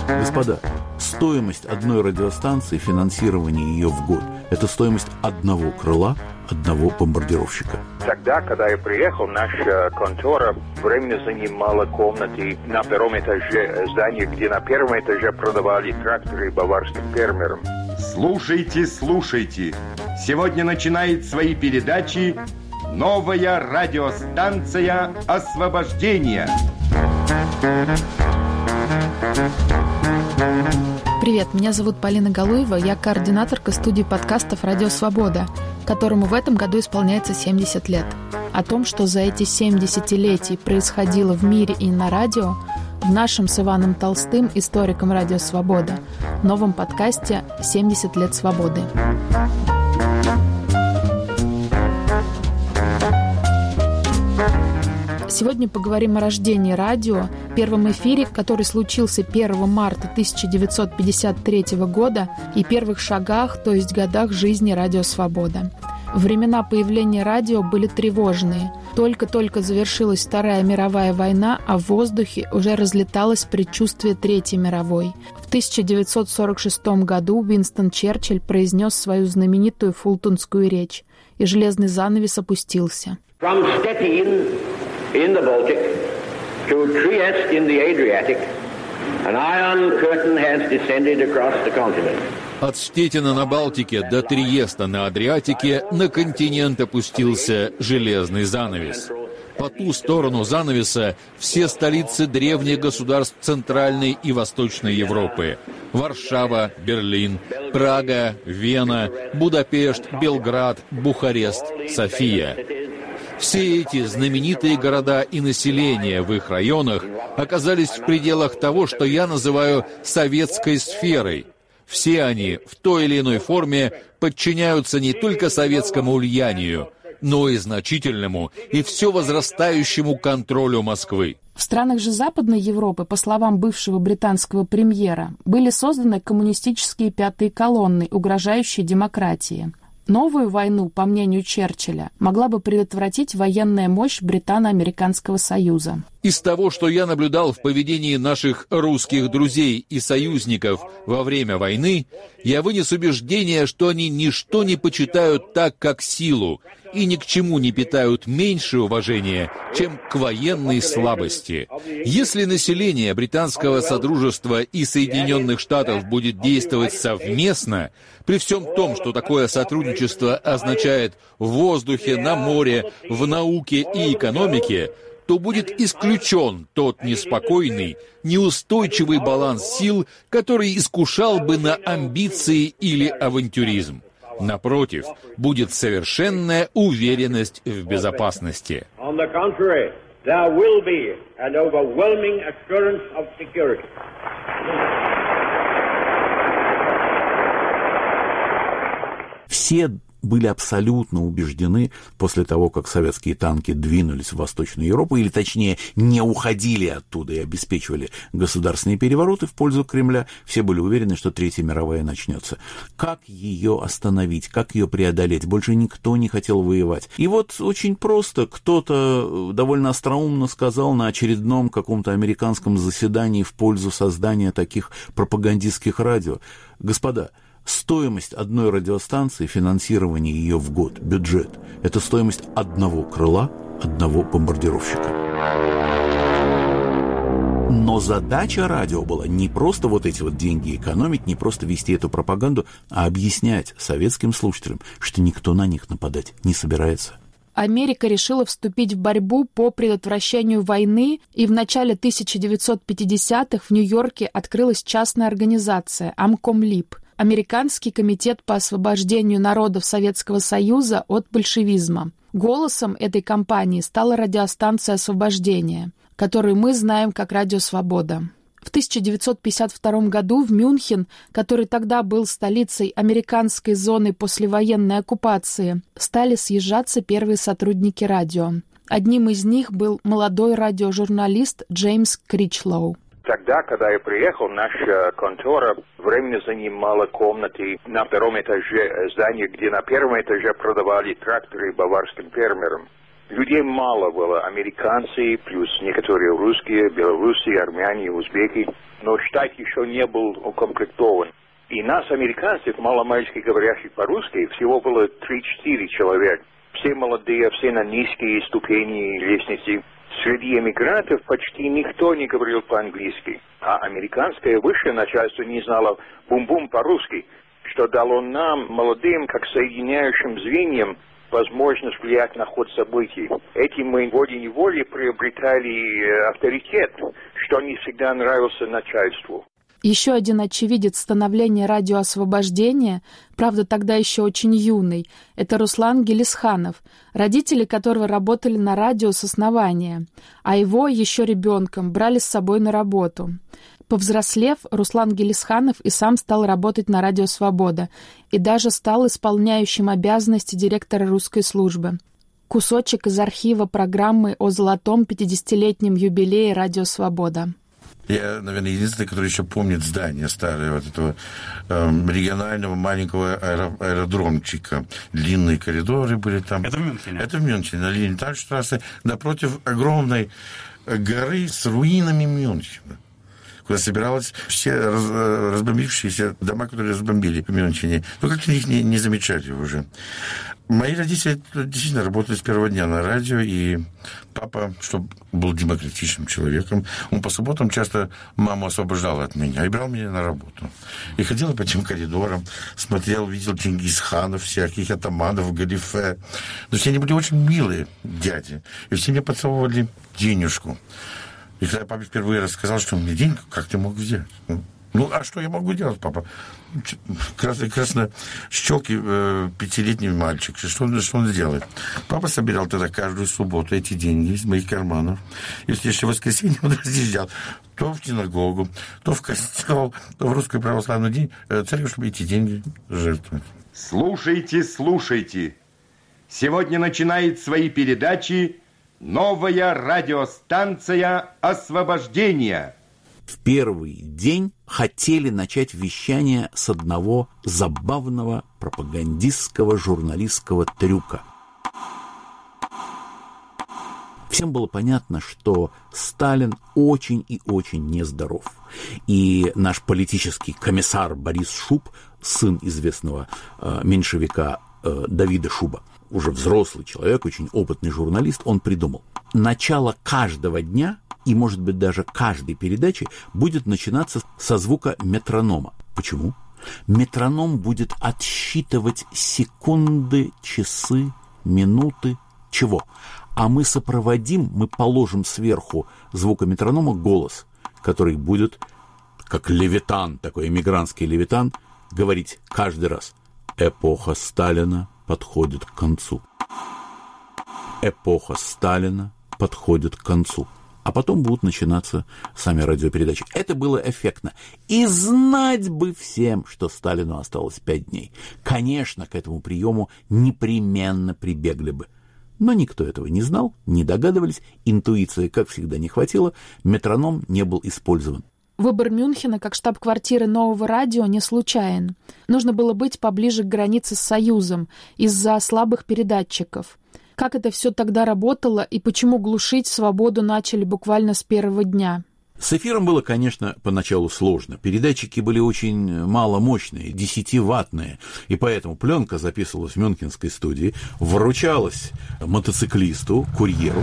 Господа, стоимость одной радиостанции, финансирование ее в год – это стоимость одного крыла, одного бомбардировщика. Тогда, когда я приехал, наша контора временно занимала комнаты на первом этаже здания, где на первом этаже продавали тракторы баварским фермерам. Слушайте, слушайте. Сегодня начинает свои передачи новая радиостанция «Освобождение». Привет, меня зовут Полина Галуева, я координаторка студии подкастов «Радио Свобода», которому в этом году исполняется 70 лет. О том, что за эти 7 десятилетий происходило в мире и на радио, в нашем с Иваном Толстым, историком «Радио Свобода», новом подкасте «70 лет свободы». Сегодня поговорим о рождении радио, первом эфире, который случился 1 марта 1953 года, и первых шагах, то есть годах жизни «Радио Свобода». Времена появления радио были тревожные. Только-только завершилась Вторая мировая война, а в воздухе уже разлеталось предчувствие Третьей мировой. В 1946 году Уинстон Черчилль произнес свою знаменитую фултонскую речь, и железный занавес опустился. In the Baltic to Trieste in the Adriatic, an iron curtain has descended across the continent. От Штеттина на Балтике до Триеста на Адриатике на континент опустился железный занавес. По ту сторону занавеса все столицы древних государств Центральной и Восточной Европы. Варшава, Берлин, Прага, Вена, Будапешт, Белград, Бухарест, София. Все эти знаменитые города и население в их районах оказались в пределах того, что я называю советской сферой. Все они в той или иной форме подчиняются не только советскому влиянию, но и значительному и все возрастающему контролю Москвы. В странах же Западной Европы, по словам бывшего британского премьера, были созданы коммунистические пятые колонны, угрожающие демократии. Новую войну, по мнению Черчилля, могла бы предотвратить военная мощь Британо-Американского союза. Из того, что я наблюдал в поведении наших русских друзей и союзников во время войны, я вынес убеждение, что они ничто не почитают так, как силу, и ни к чему не питают меньше уважения, чем к военной слабости. Если население Британского Содружества и Соединенных Штатов будет действовать совместно, при всем том, что такое сотрудничество означает в воздухе, на море, в науке и экономике, то будет исключен тот неспокойный, неустойчивый баланс сил, который искушал бы на амбиции или авантюризм. Напротив, будет совершенная уверенность в безопасности. Все были абсолютно убеждены после того, как советские танки двинулись в Восточную Европу, или точнее не уходили оттуда и обеспечивали государственные перевороты в пользу Кремля, все были уверены, что Третья мировая начнется. Как ее остановить, как ее преодолеть? Больше никто не хотел воевать. И вот очень просто кто-то довольно остроумно сказал на очередном каком-то американском заседании в пользу создания таких пропагандистских радио: господа, стоимость одной радиостанции, финансирование ее в год, бюджет – это стоимость одного крыла, одного бомбардировщика. Но задача радио была не просто вот эти вот деньги экономить, не просто вести эту пропаганду, а объяснять советским слушателям, что никто на них нападать не собирается. Америка решила вступить в борьбу по предотвращению войны, и в начале 1950-х в Нью-Йорке открылась частная организация «Амкомлиб» – Американский комитет по освобождению народов Советского Союза от большевизма. Голосом этой кампании стала радиостанция «Освобождение», которую мы знаем как «Радио Свобода». В 1952 году в Мюнхен, который тогда был столицей американской зоны послевоенной оккупации, стали съезжаться первые сотрудники радио. Одним из них был молодой радиожурналист Джеймс Кричлоу. Тогда, когда я приехал, наша контора временно занимала комнаты на первом этаже здания, где на первом этаже продавали тракторы баварским фермерам. Людей мало было, американцы, плюс некоторые русские, белорусы, армяне, узбеки. Но штат еще не был укомплектован. И нас, американцев, маломальски говорящих по-русски, всего было 3-4 человек. Все молодые, все на низкие ступени лестницы. Среди эмигрантов почти никто не говорил по-английски. А американское высшее начальство не знало бум-бум по-русски, что дало нам, молодым, как соединяющим звеньям, возможность влиять на ход событий. Этим мы волей-неволей приобретали авторитет, что не всегда нравился начальству. Еще один очевидец становления радио «Освобождение», правда, тогда еще очень юный, это Руслан Гелисханов, родители которого работали на радио с основания, а его, еще ребенком, брали с собой на работу. Повзрослев, Руслан Гелисханов и сам стал работать на радио «Свобода» и даже стал исполняющим обязанности директора русской службы. Кусочек из архива программы о золотом 50-летнем юбилее радио «Свобода». Я, наверное, единственный, который еще помнит здание старое, вот этого регионального маленького аэродромчика. Длинные коридоры были там. Это в Мюнхене? Это в Мюнхене, на Линитальштрассе, напротив огромной горы с руинами Мюнхена, куда собирались все разбомбившиеся дома, которые разбомбили в Мюнхене. Но как-то их не замечали уже. Мои родители действительно работали с первого дня на радио, и папа, чтобы был демократичным человеком, он по субботам часто маму освобождал от меня и брал меня на работу. И ходил по этим коридорам, смотрел, видел Чингисханов, всяких атаманов, галифе. Но все они были очень милые дяди, и все мне подсовывали денежку. И когда я папе впервые рассказал, что у меня денег, как ты мог взять? Ну, а что я могу делать, папа? Краснощёкий 5-летний мальчик. Что он сделает? Папа собирал тогда каждую субботу эти деньги из моих карманов. И в следующее воскресенье он разъезжал то в синагогу, то в костел, то в русскую православную церковь, чтобы эти деньги жертвовать. Слушайте, слушайте. Сегодня начинает свои передачи новая радиостанция «Освобождение». В первый день хотели начать вещание с одного забавного пропагандистского журналистского трюка. Всем было понятно, что Сталин очень и очень нездоров. И наш политический комиссар Борис Шуб, сын известного меньшевика Давида Шуба, уже взрослый человек, очень опытный журналист, он придумал: начало каждого дня и, может быть, даже каждой передачи будет начинаться со звука метронома. Почему? Метроном будет отсчитывать секунды, часы, минуты, чего? А мы сопроводим, мы положим сверху звука метронома голос, который будет, как левитан, такой эмигрантский левитан, говорить каждый раз: эпоха Сталина подходит к концу. Эпоха Сталина подходит к концу. А потом будут начинаться сами радиопередачи. Это было эффектно. И знать бы всем, что Сталину осталось 5 дней. Конечно, к этому приему непременно прибегли бы. Но никто этого не знал, не догадывались, интуиции, как всегда, не хватило, метроном не был использован. Выбор Мюнхена как штаб-квартиры нового радио не случайен. Нужно было быть поближе к границе с Союзом из-за слабых передатчиков. Как это все тогда работало и почему глушить свободу начали буквально с первого дня? С эфиром было, конечно, поначалу сложно. Передатчики были очень маломощные, 10-ваттные, и поэтому пленка записывалась в мюнхенской студии, вручалась мотоциклисту, курьеру,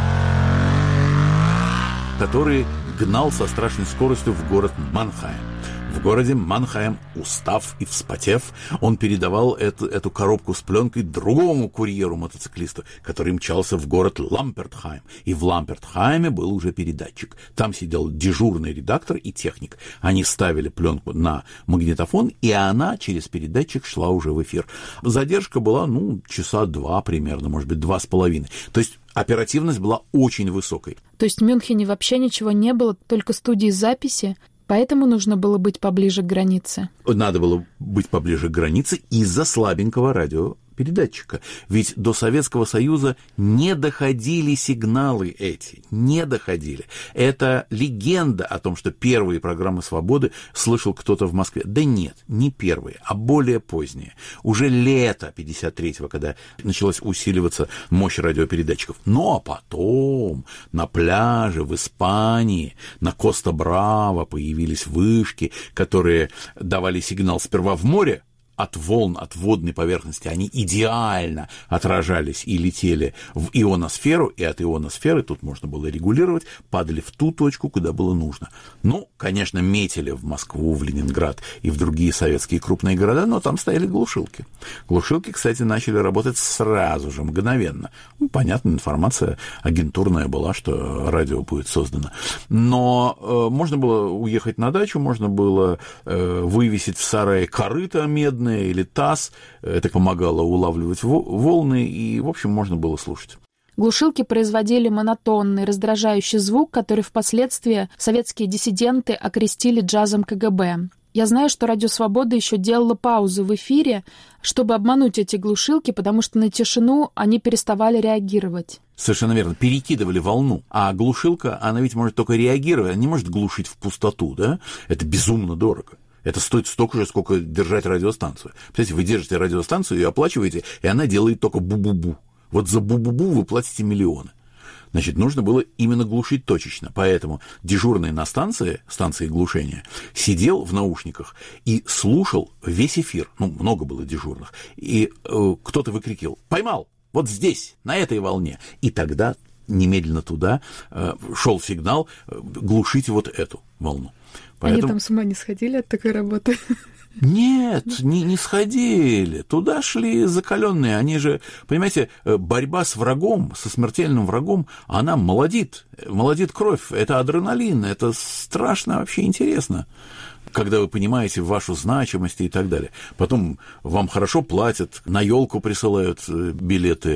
который гнал со страшной скоростью в город Маннхайм. В городе Маннхайм, устав и вспотев, он передавал эту коробку с пленкой другому курьеру-мотоциклисту, который мчался в город Лампертхайм. И в Лампертхайме был уже передатчик. Там сидел дежурный редактор и техник. Они ставили пленку на магнитофон, и она через передатчик шла уже в эфир. Задержка была, часа 2 примерно, может быть, 2,5. То есть оперативность была очень высокой. То есть в Мюнхене вообще ничего не было, только студии записи? Поэтому нужно было быть поближе к границе? Надо было быть поближе к границе из-за слабенького радиопередатчика. радиопередатчика. Ведь до Советского Союза не доходили сигналы эти, не доходили. Это легенда о том, что первые программы «Свободы» слышал кто-то в Москве. Да нет, не первые, а более поздние. Уже лето 53-го, когда началась усиливаться мощь радиопередатчиков. Ну, а потом на пляже в Испании, на Коста-Браво появились вышки, которые давали сигнал сперва в море, от волн, от водной поверхности, они идеально отражались и летели в ионосферу, и от ионосферы, тут можно было регулировать, падали в ту точку, куда было нужно. Ну, конечно, метили в Москву, в Ленинград и в другие советские крупные города, но там стояли глушилки. Глушилки, кстати, начали работать сразу же, мгновенно. Ну, понятно, информация агентурная была, что радио будет создано. Но можно было уехать на дачу, можно было вывесить в сарае корыто медное, или таз, это помогало улавливать волны, и, в общем, можно было слушать. Глушилки производили монотонный, раздражающий звук, который впоследствии советские диссиденты окрестили джазом КГБ. Я знаю, что «Радио Свобода» еще делала паузы в эфире, чтобы обмануть эти глушилки, потому что на тишину они переставали реагировать. Совершенно верно. Перекидывали волну. А глушилка, она ведь может только реагировать, она не может глушить в пустоту, да? Это безумно дорого. Это стоит столько же, сколько держать радиостанцию. Представляете, вы держите радиостанцию, ее оплачиваете, и она делает только бу-бу-бу. Вот за бу-бу-бу вы платите миллионы. Значит, нужно было именно глушить точечно. Поэтому дежурный на станции глушения, сидел в наушниках и слушал весь эфир. Ну, много было дежурных. И кто-то выкрикивал: «Поймал! Вот здесь, на этой волне!» И тогда немедленно туда шел сигнал: глушите вот эту волну. Поэтому... Они там с ума не сходили от такой работы? Нет, не сходили. Туда шли закаленные. Они же, понимаете, борьба с врагом, со смертельным врагом, она молодит кровь. Это адреналин, это страшно вообще интересно, когда вы понимаете вашу значимость и так далее. Потом вам хорошо платят, на елку присылают билеты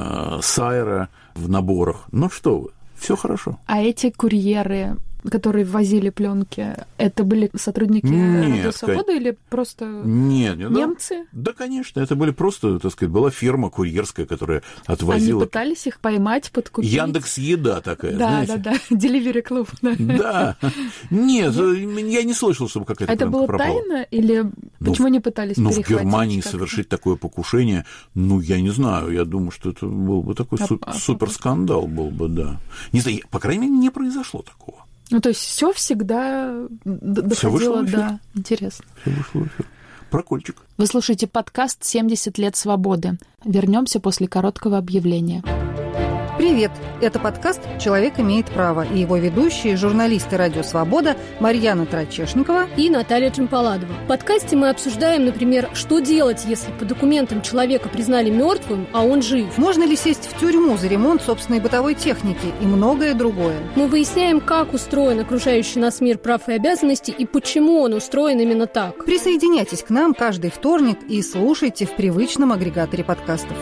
Сайра в наборах. Ну что вы, все хорошо. А эти курьеры, которые возили пленки, это были сотрудники «Радио Свободы» или просто немцы? Да, конечно, это были просто, так сказать, была фирма курьерская, которая отвозила. Они пытались их поймать, подкупить? Яндекс.Еда такая, знаете? Да, Delivery Club. Да. Нет, я не слышал, чтобы какая-то это пленка пропала. Это было тайно или почему не пытались перехватить? В Германии совершить такое покушение, я не знаю, я думаю, что это был бы такой суперскандал был бы, да. Не знаю, по крайней мере, не произошло такого. Ну, то есть все всегда доходило до... Интересно. Все вышло в эфир. Прокольчик. Вы слушаете подкаст «70 лет свободы». Вернемся после короткого объявления. Привет! Это подкаст «Человек имеет право» и его ведущие, журналисты «Радио Свобода» Марьяна Трачешникова и Наталья Джампаладова. В подкасте мы обсуждаем, например, что делать, если по документам человека признали мертвым, а он жив. Можно ли сесть в тюрьму за ремонт собственной бытовой техники и многое другое. Мы выясняем, как устроен окружающий нас мир прав и обязанностей и почему он устроен именно так. Присоединяйтесь к нам каждый вторник и слушайте в привычном агрегаторе подкастов.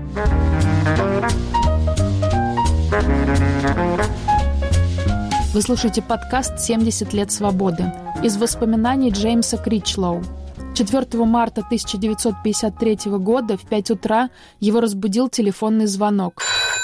Вы слушаете подкаст «70 лет свободы» из воспоминаний Джеймса Кричлоу. 4 марта 1953 года в 5 утра его разбудил телефонный звонок.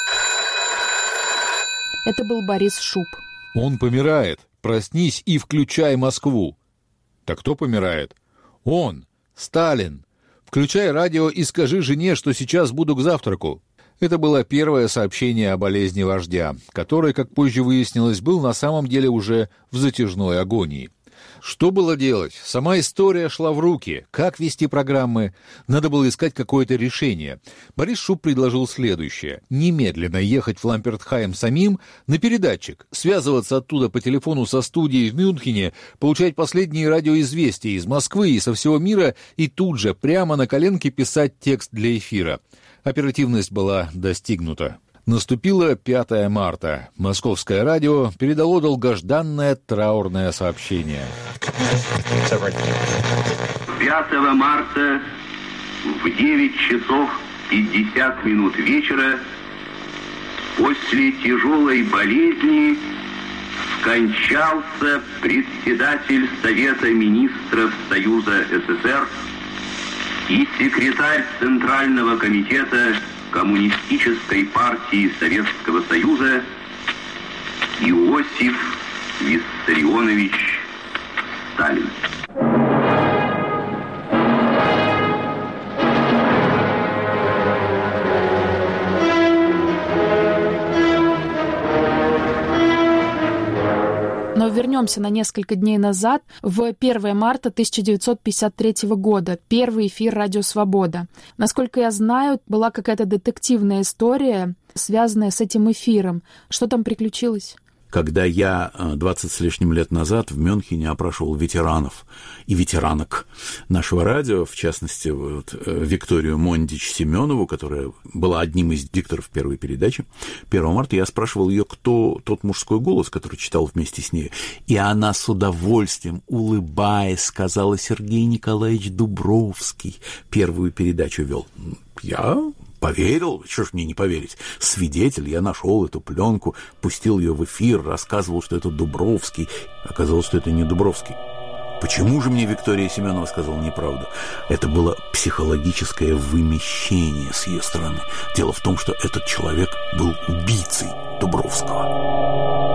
Это был Борис Шуб. Он помирает. Проснись и включай Москву. Так кто помирает? Он, Сталин. Включай радио и скажи жене, что сейчас буду к завтраку. Это было первое сообщение о болезни вождя, который, как позже выяснилось, был на самом деле уже в затяжной агонии. Что было делать? Сама история шла в руки. Как вести программы? Надо было искать какое-то решение. Борис Шуб предложил следующее. Немедленно ехать в Лампертхайм самим на передатчик, связываться оттуда по телефону со студией в Мюнхене, получать последние радиоизвестия из Москвы и со всего мира и тут же прямо на коленке писать текст для эфира. Оперативность была достигнута. Наступило 5 марта. Московское радио передало долгожданное траурное сообщение. 5 марта в 9 часов 50 минут вечера после тяжелой болезни скончался председатель Совета министров Союза СССР и секретарь Центрального комитета Коммунистической партии Советского Союза Иосиф Виссарионович Сталин. Но вернемся на несколько дней назад, в 1 марта 1953 года, первый эфир «Радио Свобода». Насколько я знаю, была какая-то детективная история, связанная с этим эфиром. Что там приключилось? Когда я 20 с лишним лет назад в Мюнхене опрашивал ветеранов и ветеранок нашего радио, в частности, Викторию Мондич-Семенову, которая была одним из дикторов первой передачи, 1 марта я спрашивал ее, кто тот мужской голос, который читал вместе с ней. И она с удовольствием, улыбаясь, сказала: Сергей Николаевич Дубровский первую передачу вел. Я поверил, что ж мне не поверить. Свидетель, я нашел эту пленку, пустил ее в эфир, рассказывал, что это Дубровский. Оказалось, что это не Дубровский. Почему же мне Виктория Семенова сказала неправду? Это было психологическое вымещение с ее стороны. Дело в том, что этот человек был убийцей Дубровского.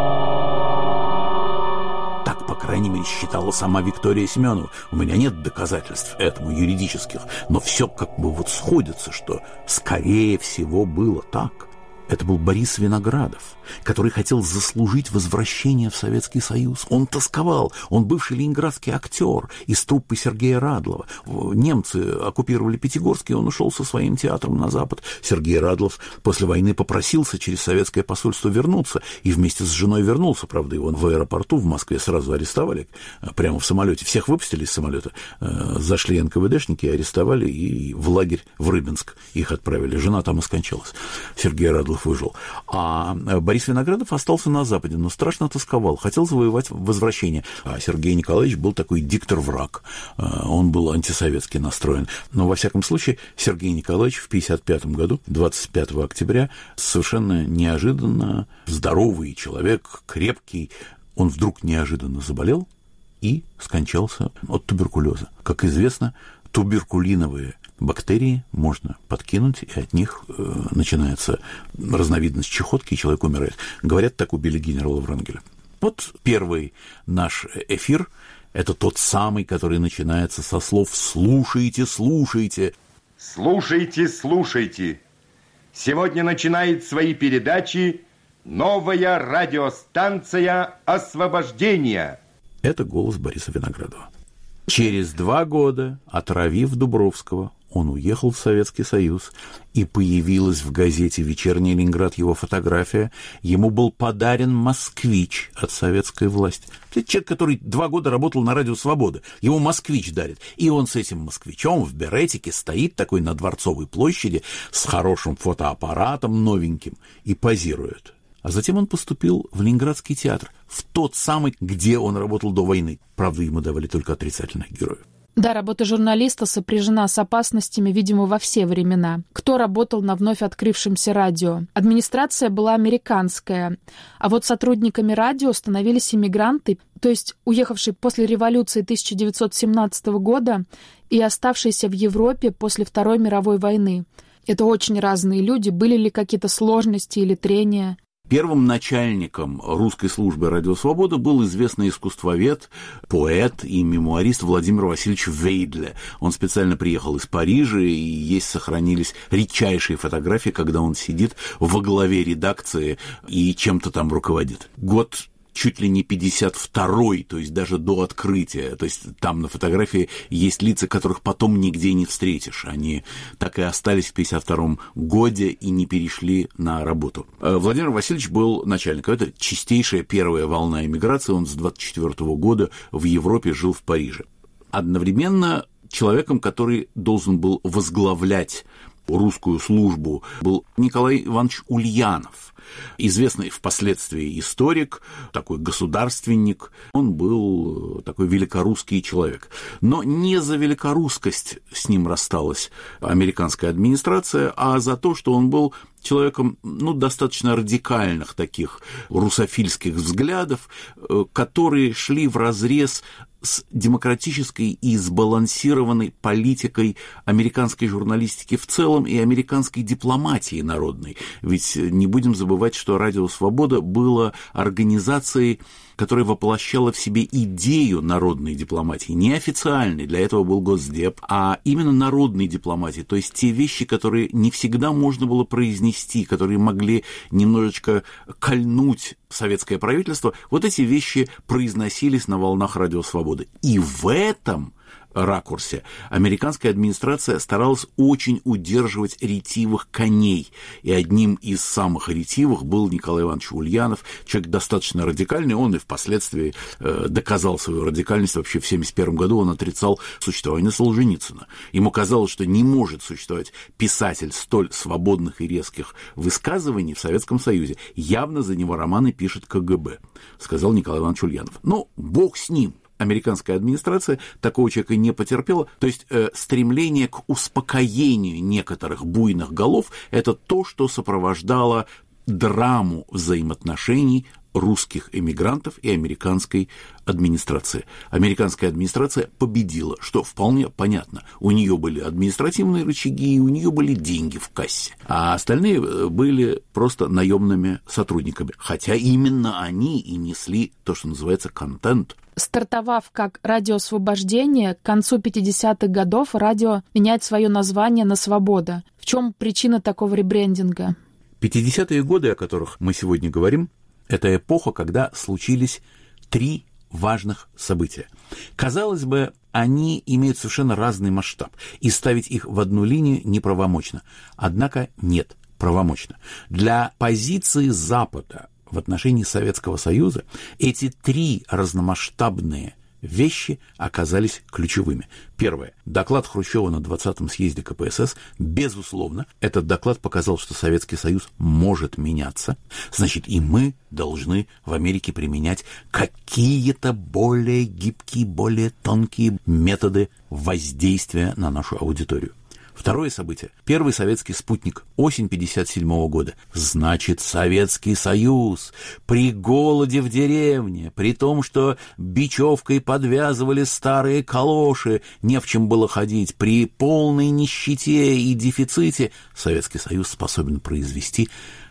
Так, по крайней мере, считала сама Виктория Семенова. У меня нет доказательств этому юридических, но все как бы сходится, что скорее всего было так. Это был Борис Виноградов, который хотел заслужить возвращение в Советский Союз. Он тосковал. Он бывший ленинградский актер из труппы Сергея Радлова. Немцы оккупировали Пятигорск, и он ушел со своим театром на Запад. Сергей Радлов после войны попросился через советское посольство вернуться, и вместе с женой вернулся. Правда, его в аэропорту в Москве сразу арестовали, прямо в самолете. Всех выпустили из самолета. Зашли НКВДшники, арестовали, и в лагерь в Рыбинск их отправили. Жена там и скончалась. Сергей Радлов выжил. А Борис Виноградов остался на Западе, но страшно тосковал, хотел завоевать возвращение. А Сергей Николаевич был такой диктор-враг. Он был антисоветски настроен. Но, во всяком случае, Сергей Николаевич в 1955 году, 25 октября, совершенно неожиданно здоровый человек, крепкий, он вдруг неожиданно заболел и скончался от туберкулеза. Как известно, туберкулиновые бактерии можно подкинуть, и от них начинается разновидность чехотки, и человек умирает. Говорят, так убили генерала Врангеля. Вот первый наш эфир – это тот самый, который начинается со слов «слушайте, слушайте». Слушайте, слушайте. Сегодня начинает свои передачи новая радиостанция «Освобождение». Это голос Бориса Виноградова. Через 2 года, отравив Дубровского, он уехал в Советский Союз, и появилась в газете «Вечерний Ленинград» его фотография. Ему был подарен «Москвич» от советской власти. Это человек, который 2 года работал на радио «Свобода». Ему «Москвич» дарит. И он с этим «Москвичом» в беретике стоит такой на Дворцовой площади с хорошим фотоаппаратом новеньким и позирует. А затем он поступил в Ленинградский театр, в тот самый, где он работал до войны. Правда, ему давали только отрицательных героев. Да, работа журналиста сопряжена с опасностями, видимо, во все времена. Кто работал на вновь открывшемся радио? Администрация была американская, а вот сотрудниками радио становились иммигранты, то есть уехавшие после революции 1917 года и оставшиеся в Европе после Второй мировой войны. Это очень разные люди. Были ли какие-то сложности или трения? Первым начальником русской службы «Радио Свобода» был известный искусствовед, поэт и мемуарист Владимир Васильевич Вейдле. Он специально приехал из Парижа, и сохранились редчайшие фотографии, когда он сидит во главе редакции и чем-то там руководит. Год чуть ли не 52-й, то есть даже до открытия. То есть там на фотографии есть лица, которых потом нигде не встретишь. Они так и остались в 52-м годе и не перешли на работу. Владимир Васильевич был начальником. Это чистейшая первая волна эмиграции. Он с 24-го года в Европе жил в Париже. Одновременно человеком, который должен был возглавлять русскую службу, был Николай Иванович Ульянов, известный впоследствии историк, такой государственник. Он был такой великорусский человек. Но не за великорусскость с ним рассталась американская администрация, а за то, что он был человеком, достаточно радикальных таких русофильских взглядов, которые шли вразрез с демократической и сбалансированной политикой американской журналистики в целом и американской дипломатии народной. Ведь не будем забывать, что «Радио Свобода» было организацией, которая воплощала в себе идею народной дипломатии, не официальной, для этого был Госдеп, а именно народной дипломатии, то есть те вещи, которые не всегда можно было произнести, которые могли немножечко кольнуть советское правительство, вот эти вещи произносились на волнах «Радио Свободы». И в этом ракурсе американская администрация старалась очень удерживать ретивых коней. И одним из самых ретивых был Николай Иванович Ульянов, человек достаточно радикальный, он и впоследствии доказал свою радикальность. Вообще в 1971 году он отрицал существование Солженицына. Ему казалось, что не может существовать писатель столь свободных и резких высказываний в Советском Союзе. Явно за него романы пишет КГБ, сказал Николай Иванович Ульянов. Ну, бог с ним. Американская администрация такого человека не потерпела. То есть стремление к успокоению некоторых буйных голов – это то, что сопровождало драму взаимоотношений русских эмигрантов и американской администрации. Американская администрация победила, что вполне понятно. У нее были административные рычаги, у нее были деньги в кассе, а остальные были просто наемными сотрудниками. Хотя именно они и несли то, что называется контент. Стартовав как «Радио Освобождение», к концу 50-х годов радио меняет свое название на «Свобода». В чем причина такого ребрендинга? 50-е годы, о которых мы сегодня говорим, это эпоха, когда случились 3 важных события. Казалось бы, они имеют совершенно разный масштаб, и ставить их в одну линию неправомочно. Однако нет, правомочно. Для позиции Запада в отношении Советского Союза эти 3 разномасштабные вещи оказались ключевыми. Первое. Доклад Хрущева на 20-м съезде КПСС. Безусловно, этот доклад показал, что Советский Союз может меняться. Значит, и мы должны в Америке применять какие-то более гибкие, более тонкие методы воздействия на нашу аудиторию. Второе событие. Первый советский спутник. Осень 1957 года. Значит, Советский Союз при голоде в деревне, при том, что бечевкой подвязывали старые калоши, не в чем было ходить, при полной нищете и дефиците, Советский Союз способен произвести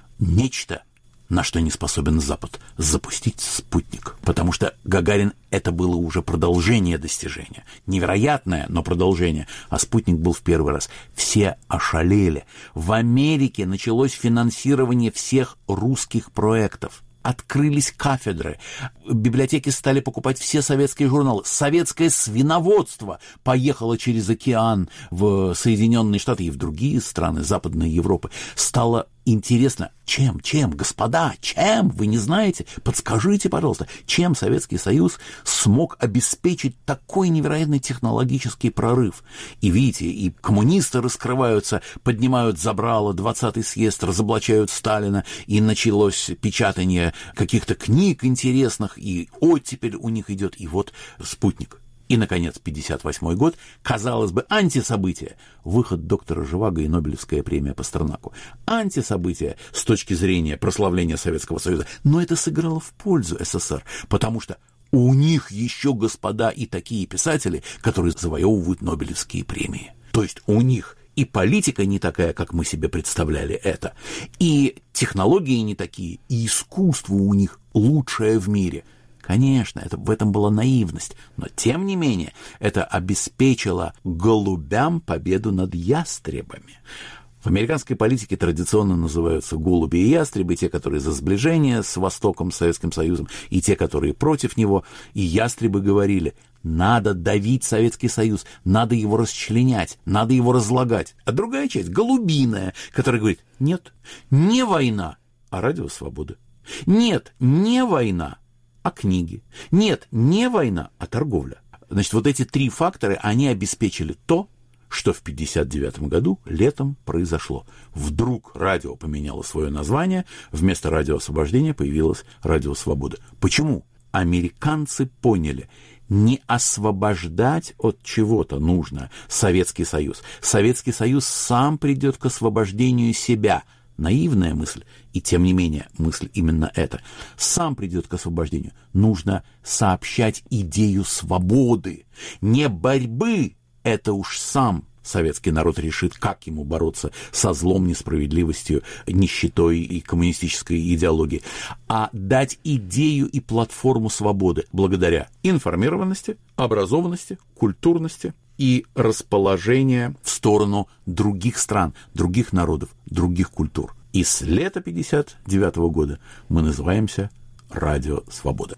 нечто, на что не способен Запад – запустить спутник. Потому что Гагарин – это было уже продолжение достижения. Невероятное, но продолжение. А спутник был в первый раз. Все ошалели. В Америке началось финансирование всех русских проектов. Открылись кафедры, библиотеки стали покупать все советские журналы. Советское свиноводство поехало через океан в Соединенные Штаты и в другие страны Западной Европы. Стало интересно, чем, господа, чем, вы не знаете? Подскажите, пожалуйста, чем Советский Союз смог обеспечить такой невероятный технологический прорыв? И видите, и коммунисты раскрываются, поднимают забрало, 20-й съезд, разоблачают Сталина, и началось печатание каких-то книг интересных, и оттепель у них идет, и вот спутник. И, наконец, 1958 год, казалось бы, антисобытие. Выход доктора Живаго и Нобелевская премия Пастернаку. Антисобытие с точки зрения прославления Советского Союза. Но это сыграло в пользу СССР, потому что у них еще, господа, и такие писатели, которые завоевывают Нобелевские премии. То есть у них и политика не такая, как мы себе представляли это, и технологии не такие, и искусство у них лучшее в мире. Конечно, в этом была наивность, но тем не менее это обеспечило голубям победу над ястребами. В американской политике традиционно называются голуби и ястребы, те, которые за сближение с Востоком, с Советским Союзом, и те, которые против него. И ястребы говорили: надо давить Советский Союз, надо его расчленять, надо его разлагать. А другая часть, голубиная, которая говорит: нет, не война, а радио свободы. Нет, не война, а книги. Нет, не война, а торговля. Значит, вот эти 3 фактора, они обеспечили то, что в 1959 году летом произошло. Вдруг радио поменяло свое название, вместо «Радио Освобождения» появилось «Радио Свобода». Почему? Американцы поняли, не освобождать от чего-то нужно Советский Союз. Советский Союз сам придет к освобождению себя. наивная мысль, и тем не менее мысль именно эта, сам придет к освобождению. Нужно сообщать идею свободы, не борьбы. Это уж сам советский народ решит, как ему бороться со злом, несправедливостью, нищетой и коммунистической идеологией, а дать идею и платформу свободы благодаря информированности, образованности, культурности и расположения в сторону других стран, других народов, других культур. И с лета 1959 года мы называемся «Радио Свобода».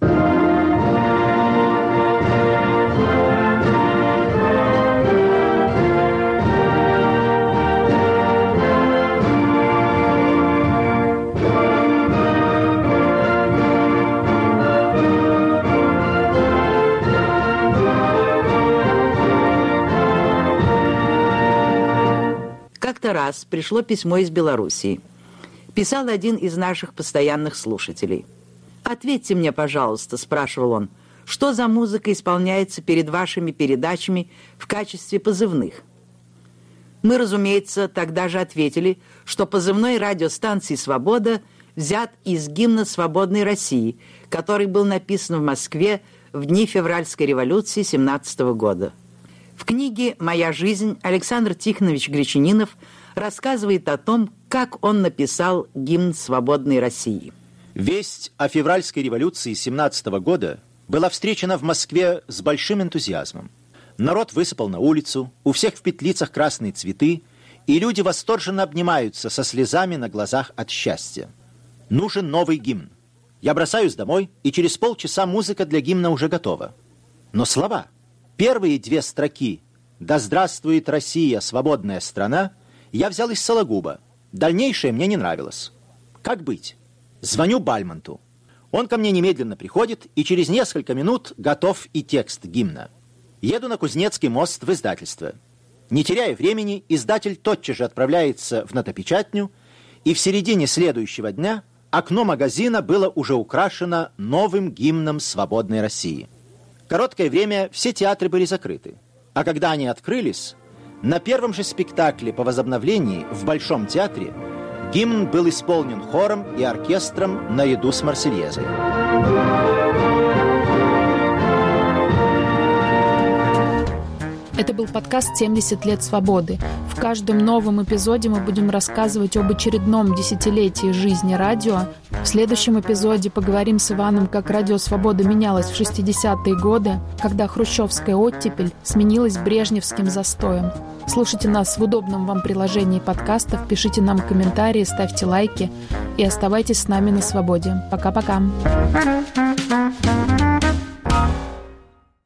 Как-то раз пришло письмо из Белоруссии. Писал один из наших постоянных слушателей. «Ответьте мне, пожалуйста», — спрашивал он, «что за музыка исполняется перед вашими передачами в качестве позывных?» Мы, разумеется, тогда же ответили, что позывной радиостанции «Свобода» взят из гимна свободной России, который был написан в Москве в дни февральской революции 1917 года. В книге «Моя жизнь» Александр Тихонович Гречанинов рассказывает о том, как он написал гимн свободной России. Весть о февральской революции 1917 года была встречена в Москве с большим энтузиазмом. Народ высыпал на улицу, у всех в петлицах красные цветы, и люди восторженно обнимаются со слезами на глазах от счастья. Нужен новый гимн. Я бросаюсь домой, и через полчаса музыка для гимна уже готова. Но слова... Первые две строки «Да здравствует Россия, свободная страна» я взял из Сологуба. Дальнейшее мне не нравилось. Как быть? Звоню Бальмонту. Он ко мне немедленно приходит, и через несколько минут готов и текст гимна. Еду на Кузнецкий мост в издательство. Не теряя времени, издатель тотчас же отправляется в нотопечатню, и в середине следующего дня окно магазина было уже украшено новым гимном свободной России. Короткое время все театры были закрыты, а когда они открылись, на первом же спектакле по возобновлении в Большом театре гимн был исполнен хором и оркестром наряду с Марсельезой. Это был подкаст «70 лет свободы». В каждом новом эпизоде мы будем рассказывать об очередном десятилетии жизни радио. В следующем эпизоде поговорим с Иваном, как радио «Свобода» менялось в 60-е годы, когда хрущевская оттепель сменилась брежневским застоем. Слушайте нас в удобном вам приложении подкастов, пишите нам комментарии, ставьте лайки и оставайтесь с нами на свободе. Пока-пока.